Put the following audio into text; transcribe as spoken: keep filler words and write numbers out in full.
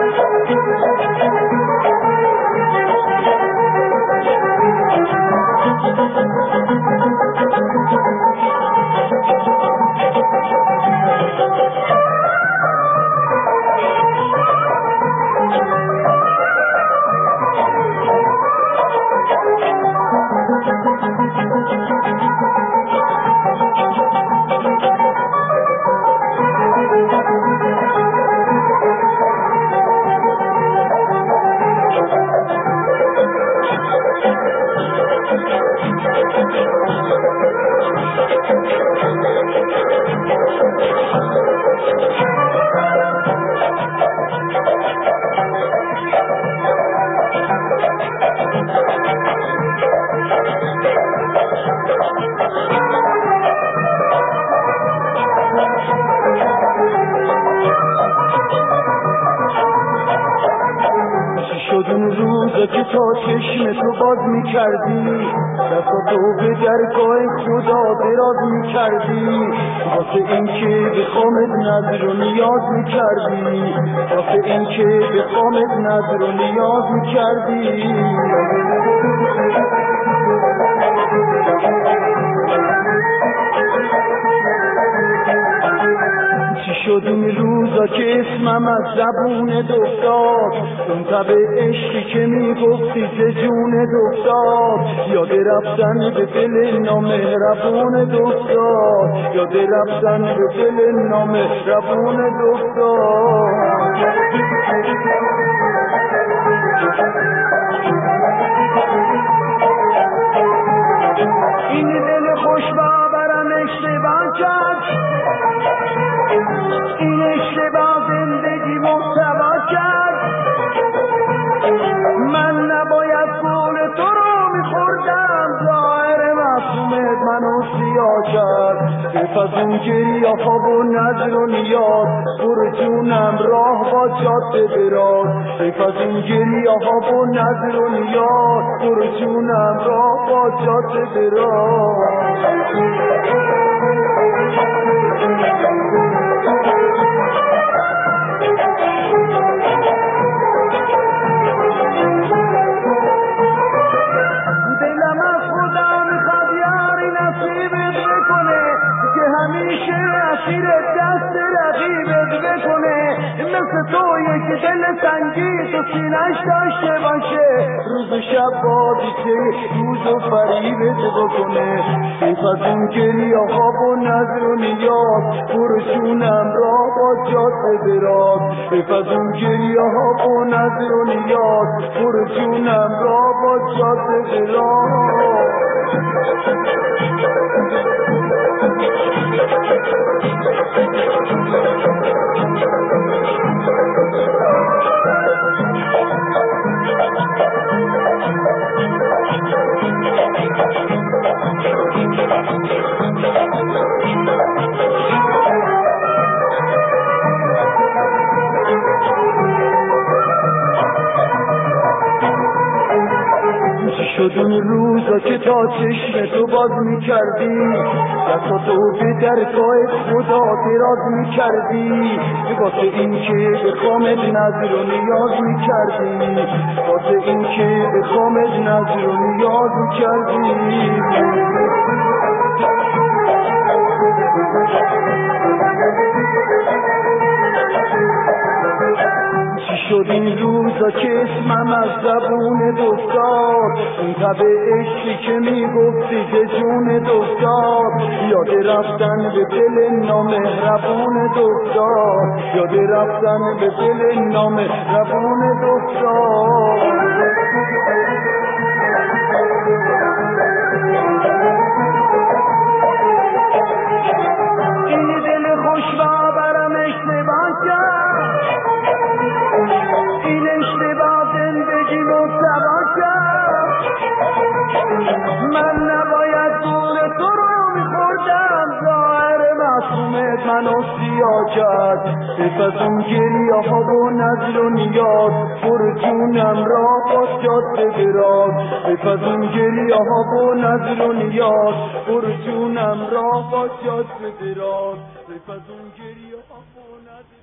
اون روزا که تا چشم تو باز میکردی دستا تو به درگاه خدا دراز میکردی واسه این که بخوامت نظر و نیاز میکردی واسه این که بخوامت نظر و نیاز میکردی چی شد این روزا که اسمم از زبون دفتاد اون تب عشقی که میگفتی ز جون دفتاد یاد رفتن به دل نامهربون دفتاد یاد رفتن به دل نامهربون دفتاد این دل خوش باورم اشتباه کرد این اشتباه زندگی محتوا کرد من نباید گول تو رو میخوردم ظاهر معصومت منو سیاه کرد بپس اون گریه خواب و نظر و نیاز برو جونم راه با جاده دراز بپس اون گریه خواب و نظر و نیاز برو جونم راه با جاده دراز اسیر دست رقیبت بکنه مثل تو یک دل سنگی تو سینش داشته باشه روز و شب بادیشه روز و فریبت بکنه بپس اون گریه خواب و نظر و نیاز برو جونم راه با جاده دراز بپس اون گریه خواب و نظر و نیاز برو جونم راه با جاده دراز شد اون روزا که تا چشم تو باز میکردی دستا تو به درگاه خدا دراز میکردی واسه این که بخوامت نظر و نیاز میکردی واسه این که بخوامت نظر و نیاز میکردی چی شد این روزا که اسمم از زبون دفتاد اون تب عشقی که میگفتی ز جون دفتاد یاد رفتن به دل نامهربون دفتاد یاد رفتن به دل نامهربون دفتاد این دل خوش باورم اشتباه کرد این اشتباه زندگی محتوا کرد من نباید گول تو رو میخوردم ظاهر معصومت منو سیاه کرد بپس اون گریه خواب و نظر و نیاز برو جونم راه با جاده دراز بپس اون گریه خواب و نظر و نیاز برو جونم راه با جاده دراز بپس اون گریه خواب و نظر